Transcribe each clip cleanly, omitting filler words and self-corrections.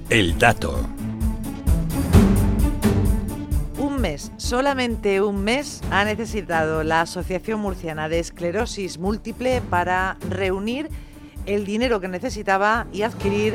El dato. Un mes, solamente un mes, ha necesitado la Asociación Murciana de Esclerosis Múltiple para reunir el dinero que necesitaba y adquirir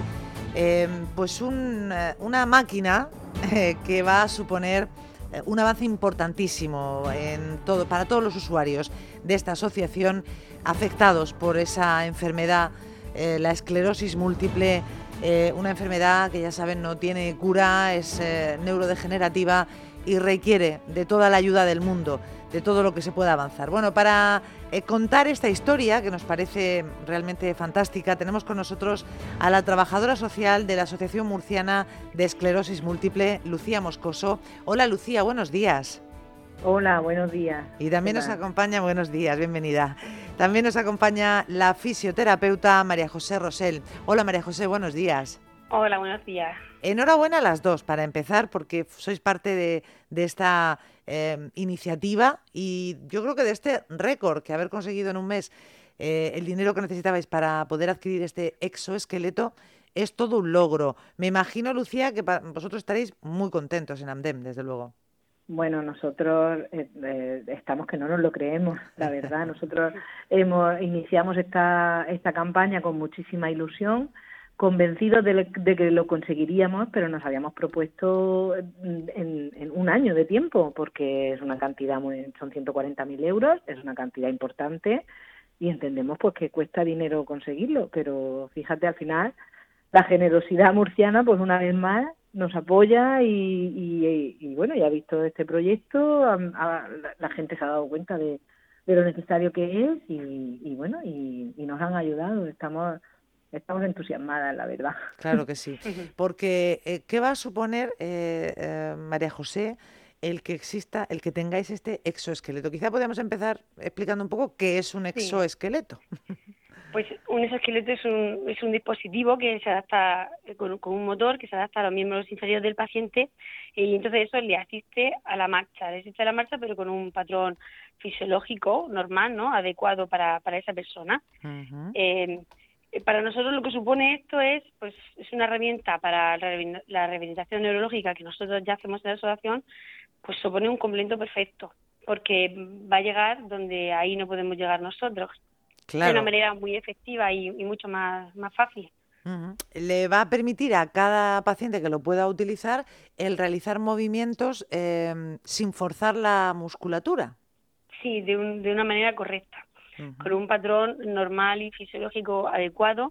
una máquina que va a suponer un avance importantísimo para todos los usuarios de esta asociación afectados por esa enfermedad, la esclerosis múltiple. Una enfermedad que, ya saben, no tiene cura, es neurodegenerativa y requiere de toda la ayuda del mundo, de todo lo que se pueda avanzar. Bueno, para contar esta historia, que nos parece realmente fantástica, tenemos con nosotros a la trabajadora social de la Asociación Murciana de Esclerosis Múltiple, Lucía Moscoso. Hola, Lucía, buenos días. Hola, buenos días. Y también nos acompaña, buenos días, bienvenida. También nos acompaña la fisioterapeuta María José Rosell. Hola, María José, buenos días. Hola, buenos días. Enhorabuena a las dos, para empezar, porque sois parte de esta iniciativa y yo creo que de este récord que haber conseguido en un mes el dinero que necesitabais para poder adquirir este exoesqueleto es todo un logro. Me imagino, Lucía, que vosotros estaréis muy contentos en Amdem, desde luego. Bueno, nosotros estamos que no nos lo creemos, la verdad. Nosotros iniciamos esta campaña con muchísima ilusión, convencidos de que lo conseguiríamos, pero nos habíamos propuesto en un año de tiempo, porque es una cantidad son 140.000 euros, es una cantidad importante y entendemos pues que cuesta dinero conseguirlo, pero fíjate, al final la generosidad murciana, pues una vez más, nos apoya y bueno, ya ha visto este proyecto, la gente se ha dado cuenta de lo necesario que es y bueno, y nos han ayudado, estamos entusiasmadas, la verdad. Claro que sí, porque ¿qué va a suponer, María José, el que tengáis este exoesqueleto? Quizá podemos empezar explicando un poco qué es un exoesqueleto. Pues un exoesqueleto es un dispositivo que se adapta con un motor que se adapta a los miembros inferiores del paciente y entonces eso le asiste a la marcha, pero con un patrón fisiológico normal, ¿no? Adecuado para esa persona. Uh-huh. Para nosotros lo que supone esto es una herramienta para la rehabilitación neurológica que nosotros ya hacemos en la asociación, pues supone un complemento perfecto, porque va a llegar donde ahí no podemos llegar nosotros. Claro. De una manera muy efectiva y mucho más fácil. Uh-huh. Le va a permitir a cada paciente que lo pueda utilizar el realizar movimientos sin forzar la musculatura. Sí, de una manera correcta, uh-huh, con un patrón normal y fisiológico adecuado,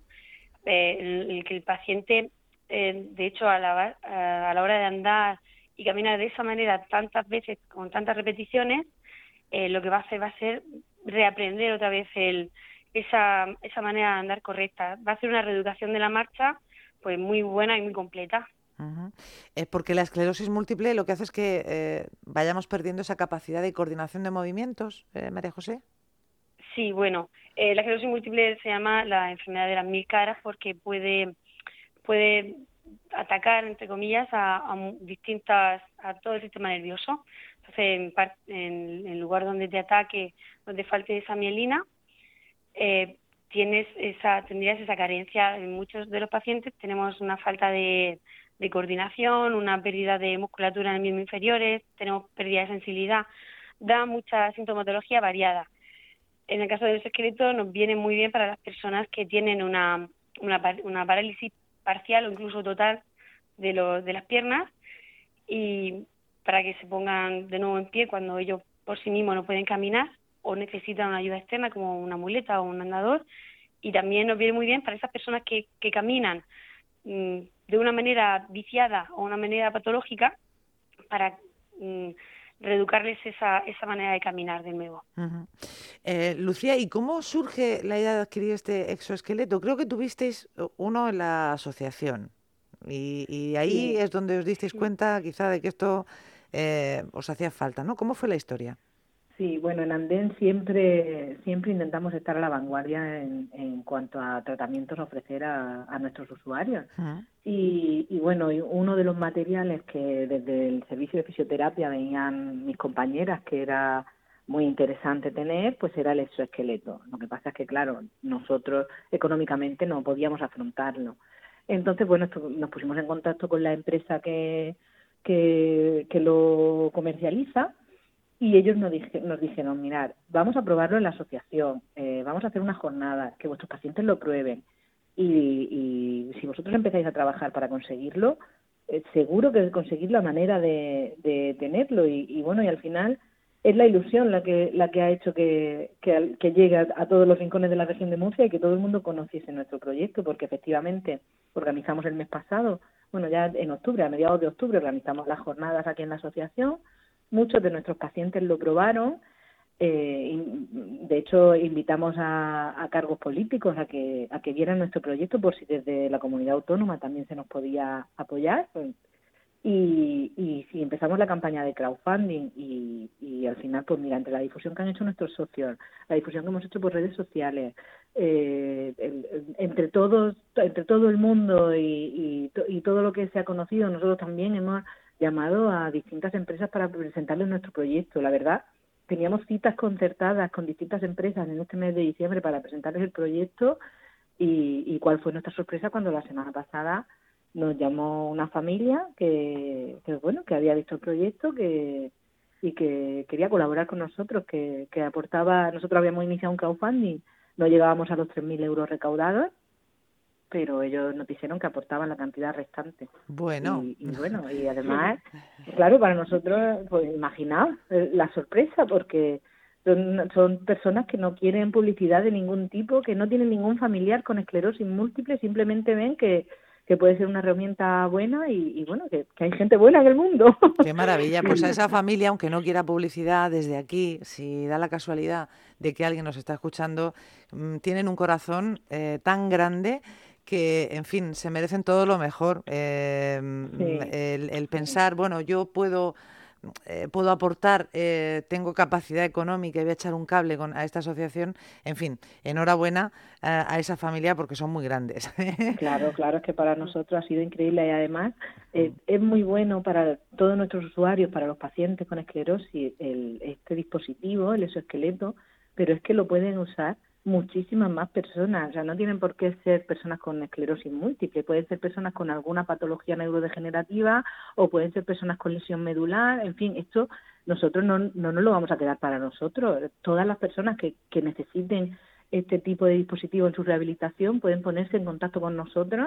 el que el paciente, de hecho, a la hora de andar y caminar de esa manera tantas veces, con tantas repeticiones, lo que va a hacer va a ser reaprender otra vez esa manera de andar correcta. Va a ser una reeducación de la marcha pues muy buena y muy completa. Uh-huh. Porque la esclerosis múltiple lo que hace es que vayamos perdiendo esa capacidad de coordinación de movimientos, María José. Sí, bueno, la esclerosis múltiple se llama la enfermedad de las 1000 caras porque puede atacar, entre comillas, a todo el sistema nervioso. Entonces, en lugar donde te ataque, donde falte esa mielina, tendrías esa carencia. En muchos de los pacientes tenemos una falta de coordinación, una pérdida de musculatura en el miembro inferiores, tenemos pérdida de sensibilidad, da mucha sintomatología variada. En el caso del exoesqueleto nos viene muy bien para las personas que tienen una parálisis parcial o incluso total de las piernas y para que se pongan de nuevo en pie cuando ellos por sí mismos no pueden caminar o necesitan una ayuda externa como una muleta o un andador. Y también nos viene muy bien para esas personas que caminan de una manera viciada o una manera patológica para reeducarles esa manera de caminar de nuevo. Uh-huh. Lucía, ¿y cómo surge la idea de adquirir este exoesqueleto? Creo que tuvisteis uno en la asociación y ahí es donde os disteis cuenta quizá de que esto os hacía falta, ¿no? ¿Cómo fue la historia? Sí, bueno, en Amdem siempre intentamos estar a la vanguardia en cuanto a tratamientos a ofrecer a nuestros usuarios. Uh-huh. Y bueno, uno de los materiales que desde el servicio de fisioterapia venían mis compañeras, que era muy interesante tener, pues era el exoesqueleto. Lo que pasa es que, claro, nosotros económicamente no podíamos afrontarlo. Entonces, bueno, nos pusimos en contacto con la empresa que lo comercializa y ellos nos dijeron, mirad, vamos a probarlo en la asociación, vamos a hacer una jornada, que vuestros pacientes lo prueben y si vosotros empezáis a trabajar para conseguirlo, seguro que conseguís la manera de tenerlo y bueno, y al final es la ilusión la que ha hecho que llegue a todos los rincones de la región de Murcia y que todo el mundo conociese nuestro proyecto, porque efectivamente organizamos el mes pasado, bueno, ya en octubre, a mediados de octubre, organizamos las jornadas aquí en la asociación. Muchos de nuestros pacientes lo probaron. De hecho, invitamos a cargos políticos a que vieran nuestro proyecto por si desde la comunidad autónoma también se nos podía apoyar. Y sí, empezamos la campaña de crowdfunding y al final, pues mira, entre la difusión que han hecho nuestros socios, la difusión que hemos hecho por redes sociales, entre todo el mundo y todo lo que se ha conocido, nosotros también hemos llamado a distintas empresas para presentarles nuestro proyecto. La verdad, teníamos citas concertadas con distintas empresas en este mes de diciembre para presentarles el proyecto y cuál fue nuestra sorpresa cuando la semana pasada nos llamó una familia que había visto el proyecto y que quería colaborar con nosotros, que aportaba. Nosotros habíamos iniciado un crowdfunding, no llegábamos a los 3.000 euros recaudados, pero ellos nos dijeron que aportaban la cantidad restante. Bueno. Y además, claro, para nosotros, pues imaginaos la sorpresa, porque son personas que no quieren publicidad de ningún tipo, que no tienen ningún familiar con esclerosis múltiple, simplemente ven que puede ser una herramienta buena y bueno, que hay gente buena en el mundo. Qué maravilla. Pues a esa familia, aunque no quiera publicidad, desde aquí, si da la casualidad de que alguien nos está escuchando, tienen un corazón tan grande que, en fin, se merecen todo lo mejor. Sí. El pensar, bueno, yo puedo aportar, tengo capacidad económica y voy a echar un cable a esta asociación. En fin, enhorabuena a esa familia porque son muy grandes. Claro, es que para nosotros ha sido increíble y además es muy bueno para todos nuestros usuarios, para los pacientes con esclerosis, este dispositivo, el exoesqueleto, pero es que lo pueden usar muchísimas más personas. O sea, no tienen por qué ser personas con esclerosis múltiple, pueden ser personas con alguna patología neurodegenerativa o pueden ser personas con lesión medular. En fin, esto nosotros no nos lo vamos a quedar para nosotros. Todas las personas que necesiten este tipo de dispositivo en su rehabilitación pueden ponerse en contacto con nosotros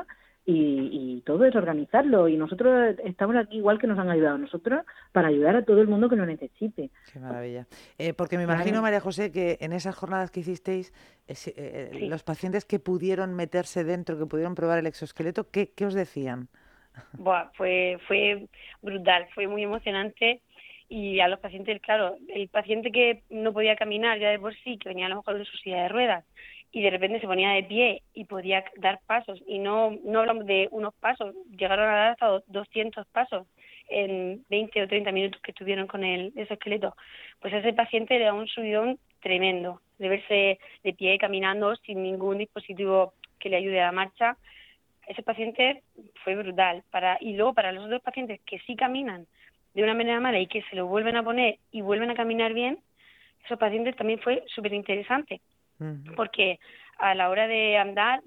y todo es organizarlo. Y nosotros estamos aquí igual que nos han ayudado nosotros para ayudar a todo el mundo que lo necesite. Qué maravilla. Porque me imagino, María José, que en esas jornadas que hicisteis, Sí. los pacientes que pudieron meterse dentro, que pudieron probar el exoesqueleto, ¿qué os decían? Buah, fue brutal, fue muy emocionante. Y a los pacientes, claro, el paciente que no podía caminar ya de por sí, que venía a lo mejor de su silla de ruedas, y de repente se ponía de pie y podía dar pasos, y no hablamos de unos pasos, llegaron a dar hasta 200 pasos en 20 o 30 minutos que estuvieron con el exoesqueleto, pues a ese paciente le da un subidón tremendo, de verse de pie caminando sin ningún dispositivo que le ayude a la marcha. Ese paciente fue brutal. Y luego para los otros pacientes que sí caminan de una manera mala y que se lo vuelven a poner y vuelven a caminar bien, esos pacientes también fue súper interesante, porque a la hora de andar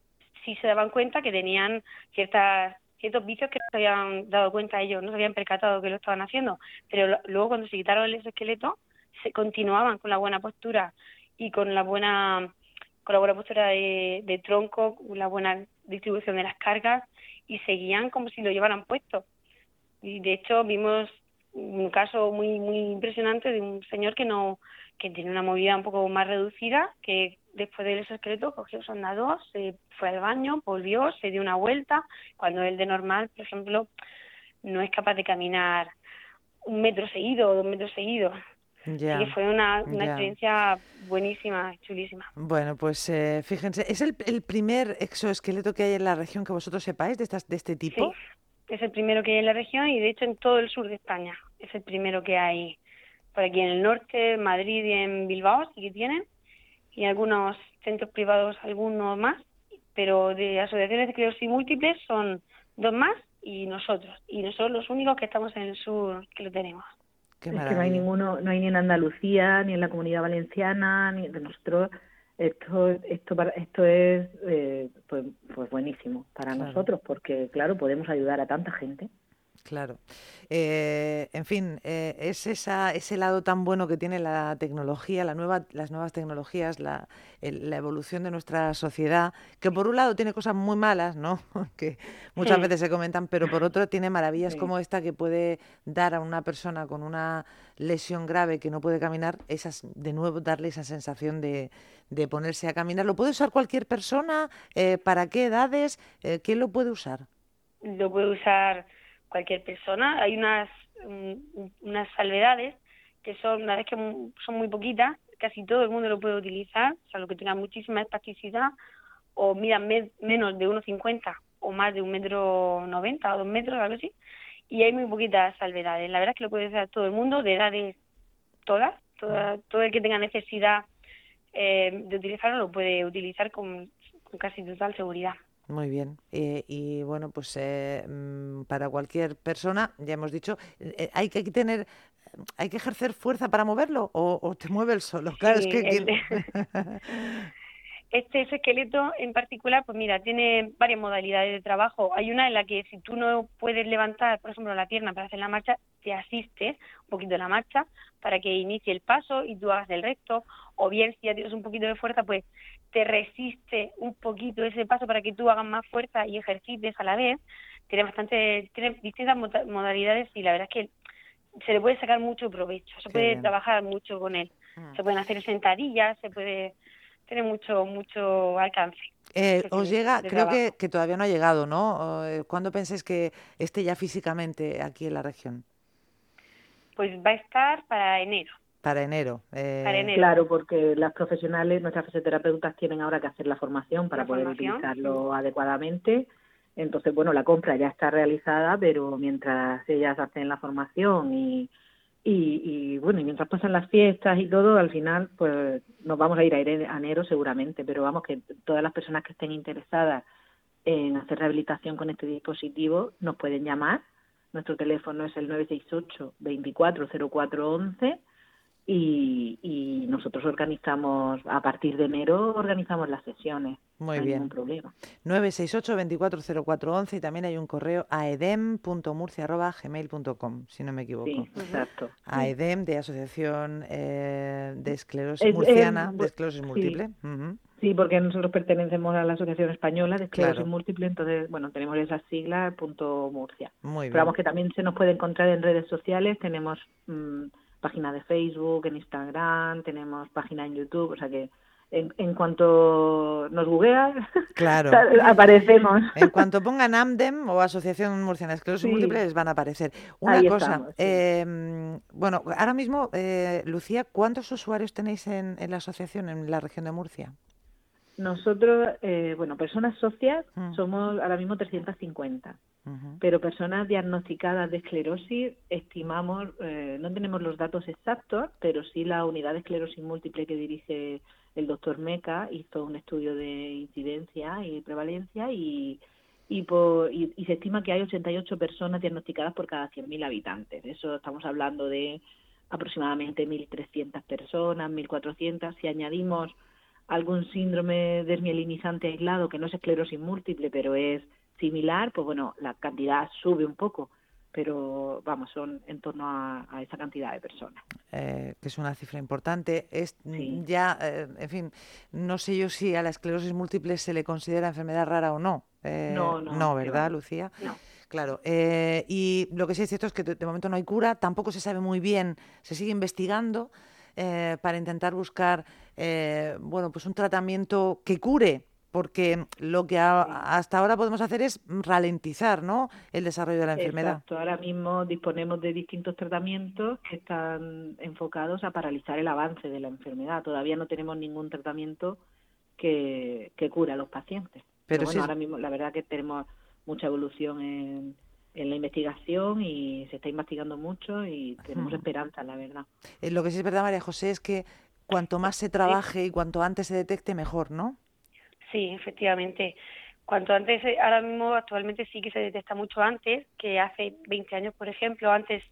sí se daban cuenta que tenían ciertos vicios que no se habían dado cuenta ellos, no se habían percatado que lo estaban haciendo, pero luego cuando se quitaron el exoesqueleto se continuaban con la buena postura y con la buena postura de tronco, con la buena distribución de las cargas y seguían como si lo llevaran puesto. Y de hecho vimos un caso muy muy impresionante de un señor que tiene una movilidad un poco más reducida, que después del exoesqueleto cogió su andador, se fue al baño, volvió, se dio una vuelta, cuando él de normal, por ejemplo, no es capaz de caminar 1 metro seguido o 2 metros seguidos. Ya, así que fue una experiencia buenísima, chulísima. Bueno, pues fíjense, ¿es el primer exoesqueleto que hay en la región que vosotros sepáis de este tipo? Sí, es el primero que hay en la región y de hecho en todo el sur de España. Es el primero que hay por aquí en el norte, en Madrid y en Bilbao sí que tienen, y algunos centros privados, algunos más, pero de asociaciones de esclerosis múltiple son 2 más y nosotros los únicos que estamos en el sur que lo tenemos. Qué es que maravilla. no hay ni en Andalucía, ni en la Comunidad Valenciana, ni de nosotros. Esto es pues buenísimo para Claro. nosotros, porque claro, podemos ayudar a tanta gente. Claro. En fin, es ese lado tan bueno que tiene la tecnología, las nuevas tecnologías, la evolución de nuestra sociedad, que por un lado tiene cosas muy malas, ¿no? Que muchas Hmm. veces se comentan, pero por otro tiene maravillas Sí, como esta que puede dar a una persona con una lesión grave que no puede caminar, de nuevo darle esa sensación de ponerse a caminar. ¿Lo puede usar cualquier persona? ¿Para qué edades? ¿Quién lo puede usar? Lo puede usar cualquier persona. Hay unas salvedades que son, una vez que son muy poquitas, casi todo el mundo lo puede utilizar, salvo que tenga muchísima espasticidad o mida menos de 1,50 o más de 1,90 m o 2 metros, algo así. Y hay muy poquitas salvedades. La verdad es que lo puede usar todo el mundo, de edades todo el que tenga necesidad de utilizarlo lo puede utilizar con casi total seguridad. Muy bien. Y bueno, pues para cualquier persona, ya hemos dicho, hay que ejercer fuerza para moverlo o te mueve el solo. Claro, es Sí, que este esqueleto en particular, pues mira, tiene varias modalidades de trabajo. Hay una en la que si tú no puedes levantar, por ejemplo, la pierna para hacer la marcha, te asistes un poquito en la marcha para que inicie el paso y tú hagas el resto. O bien, si ya tienes un poquito de fuerza, pues te resiste un poquito ese paso para que tú hagas más fuerza y ejercites a la vez. Tiene distintas modalidades y la verdad es que se le puede sacar mucho provecho, se qué puede bien. trabajar mucho con él. Mm. Se pueden hacer sentadillas, se puede tener mucho alcance Os de, llega, de creo trabajo. que todavía no ha llegado, ¿no? ¿Cuándo pensáis que esté ya físicamente aquí en la región? Pues va a estar para enero, Para enero. para enero, claro, porque las profesionales, nuestras fisioterapeutas tienen ahora que hacer la formación para la poder formación. utilizarlo adecuadamente. Entonces, bueno, la compra ya está realizada, pero mientras ellas hacen la formación y bueno, y mientras pasan las fiestas y todo, al final, pues nos vamos a ir a enero seguramente, pero vamos, que todas las personas que estén interesadas en hacer rehabilitación con este dispositivo nos pueden llamar. Nuestro teléfono es el 968 24 04 11 y nosotros organizamos, a partir de enero, organizamos las sesiones, Muy no hay ningún bien. problema. 968-240411 y también hay un correo a edem.murcia@gmail.com, si no me equivoco. Sí, Ujú. exacto. A Sí, EDEM, de Asociación de Esclerosis es, Murciana, de Esclerosis sí, Múltiple. Ujú. sí, porque nosotros pertenecemos a la Asociación Española de Esclerosis Claro, Múltiple, entonces, bueno, tenemos esas siglas, Murcia. muy Pero bien. vamos, que también se nos puede encontrar en redes sociales, tenemos página de Facebook, en Instagram, tenemos página en YouTube, o sea que en cuanto nos googleas, Claro. aparecemos. En cuanto pongan AMDEM o Asociación Murciana de Esclerosis Múltiple, Sí, les van a aparecer. Una ahí cosa, estamos, sí. bueno, ahora mismo, Lucía, ¿cuántos usuarios tenéis en la asociación en la región de Murcia? Nosotros, bueno, personas socias Mm, somos ahora mismo 350, ujú. pero personas diagnosticadas de esclerosis estimamos, no tenemos los datos exactos, pero sí la unidad de esclerosis múltiple que dirige el doctor Meca hizo un estudio de incidencia y prevalencia y se estima que hay 88 personas diagnosticadas por cada 100.000 habitantes. Eso estamos hablando de aproximadamente 1.300 personas, 1.400. Si añadimos algún síndrome desmielinizante aislado que no es esclerosis múltiple, pero es similar, pues bueno, la cantidad sube un poco, pero vamos, son en torno a esa cantidad de personas. Que es una cifra importante. Sí, Ya, en fin, no sé yo si a la esclerosis múltiple se le considera enfermedad rara o no. no, no, No, qué va, ¿verdad, Lucía? No. Claro. Y lo que sí es cierto es que de momento no hay cura, tampoco se sabe muy bien, se sigue investigando para intentar buscar, bueno, pues un tratamiento que cure. Porque lo que sí. hasta ahora podemos hacer es ralentizar, ¿no?, el desarrollo de la enfermedad. Exacto, ahora mismo disponemos de distintos tratamientos que están enfocados a paralizar el avance de la enfermedad. Todavía no tenemos ningún tratamiento que cure a los pacientes. Pero Pero sí bueno, es ahora mismo la verdad que tenemos mucha evolución en la investigación y se está investigando mucho y tenemos Ujú. esperanza, la verdad. Lo que sí es verdad, María José, es que cuanto más se Sí, trabaje y cuanto antes se detecte, mejor, ¿no? sí, efectivamente. Cuanto antes, ahora mismo actualmente sí que se detecta mucho antes, que hace 20 años, por ejemplo, antes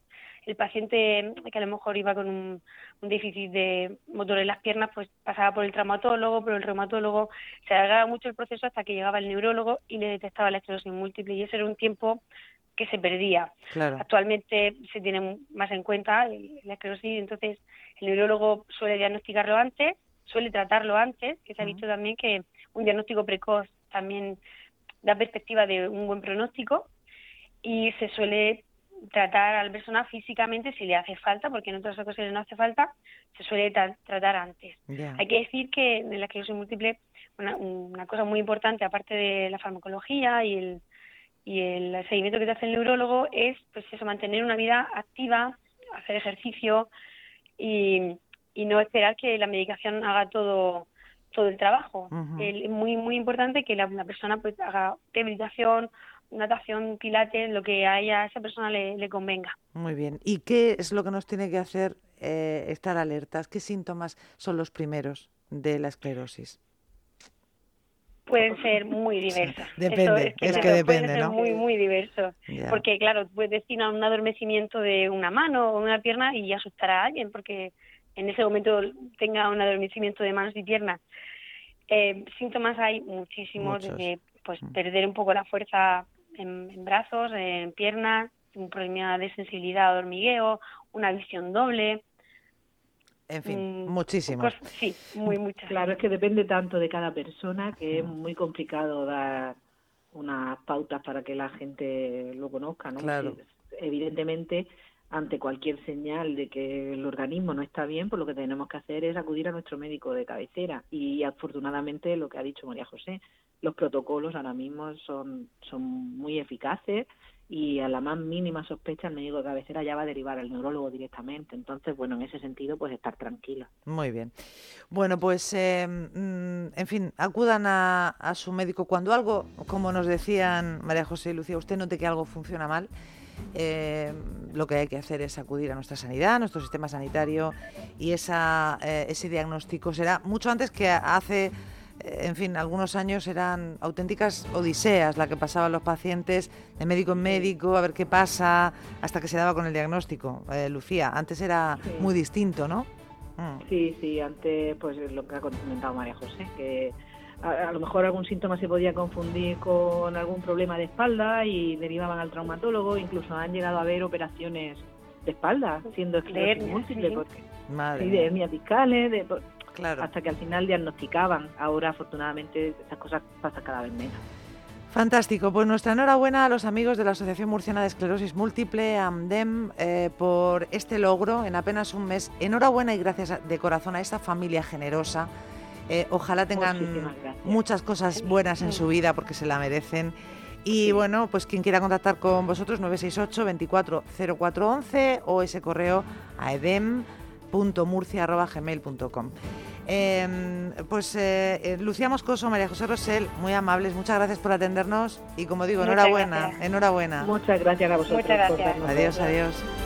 el paciente que a lo mejor iba con un déficit de motor en las piernas, pues pasaba por el traumatólogo, por el reumatólogo, se alargaba mucho el proceso hasta que llegaba el neurólogo y le detectaba la esclerosis múltiple, y ese era un tiempo que se perdía. Claro. Actualmente se tiene más en cuenta la esclerosis, entonces el neurólogo suele diagnosticarlo antes, suele tratarlo antes, que se ha visto también que un diagnóstico precoz también da perspectiva de un buen pronóstico, y se suele tratar a la persona físicamente si le hace falta, porque en otras ocasiones no hace falta, se suele tratar antes. Yeah. Hay que decir que en la esclerosis múltiple una cosa muy importante, aparte de la farmacología y el seguimiento que te hace el neurólogo, es pues eso, mantener una vida activa, hacer ejercicio y no esperar que la medicación haga todo el trabajo. Es muy muy importante que la persona pues haga rehabilitación, natación, pilates, lo que a esa persona le convenga. Muy bien. ¿Y qué es lo que nos tiene que hacer estar alertas? ¿Qué síntomas son los primeros de la esclerosis? Pueden ser muy diversos. Depende, es que depende, pueden ser ¿no? muy, muy diversos. Yeah. Porque, claro, puedes decir un adormecimiento de una mano o una pierna y asustar a alguien, porque en ese momento tenga un adormecimiento de manos y piernas. Síntomas hay muchísimos, desde pues perder un poco la fuerza en brazos, en piernas, un problema de sensibilidad o hormigueo, una visión doble. En fin, muchísimos. Sí, muchas. Claro, es que depende tanto de cada persona que es muy complicado dar unas pautas para que la gente lo conozca, ¿no? Claro. Evidentemente, ante cualquier señal de que el organismo no está bien, pues lo que tenemos que hacer es acudir a nuestro médico de cabecera. Y afortunadamente, lo que ha dicho María José, los protocolos ahora mismo son muy eficaces, y a la más mínima sospecha el médico de cabecera ya va a derivar al neurólogo directamente. Entonces, bueno, en ese sentido, pues estar tranquila. Muy bien. Bueno, pues, en fin, acudan a su médico cuando algo, como nos decían María José y Lucía, usted note que algo funciona mal. Lo que hay que hacer es acudir a nuestra sanidad, a nuestro sistema sanitario, y ese diagnóstico será mucho antes que hace... En fin, algunos años eran auténticas odiseas la que pasaban los pacientes de médico en médico, a ver qué pasa, hasta que se daba con el diagnóstico. Lucía, antes era muy distinto, ¿no? Sí, antes pues lo que ha comentado María José, que a lo mejor algún síntoma se podía confundir con algún problema de espalda y derivaban al traumatólogo, incluso han llegado a haber operaciones de espalda, siendo esclerosis múltiple, porque de hernias discales, claro, hasta que al final diagnosticaban. Ahora, afortunadamente, estas cosas pasan cada vez menos. Fantástico. Pues nuestra enhorabuena a los amigos de la Asociación Murciana de Esclerosis Múltiple, AMDEM, por este logro en apenas un mes. Enhorabuena y gracias de corazón a esta familia generosa. Ojalá tengan muchas cosas buenas en su vida, porque se la merecen. Y bueno, pues quien quiera contactar con vosotros, 968 24 0411 o ese correo a edem.murcia@gmail.com. Lucía Moscoso, María José Rosell, muy amables, muchas gracias por atendernos y, como digo, enhorabuena. Muchas gracias a vosotros. Muchas gracias. Adiós.